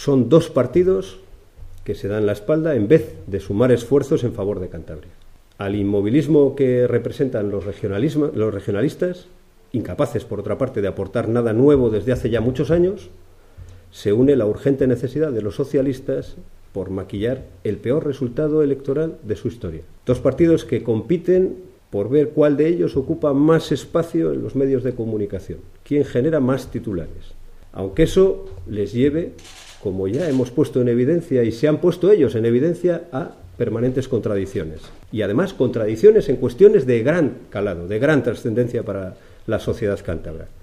Son dos partidos que se dan la espalda en vez de sumar esfuerzos en favor de Cantabria. Al inmovilismo que representan los regionalistas, incapaces, por otra parte, de aportar nada nuevo desde hace ya muchos años, se une la urgente necesidad de los socialistas por maquillar el peor resultado electoral de su historia. Dos partidos que compiten por ver cuál de ellos ocupa más espacio en los medios de comunicación, quién genera más titulares. Aunque eso les lleve, como ya hemos puesto en evidencia y se han puesto ellos en evidencia, a permanentes contradicciones. Y además contradicciones en cuestiones de gran calado, de gran trascendencia para la sociedad cántabra.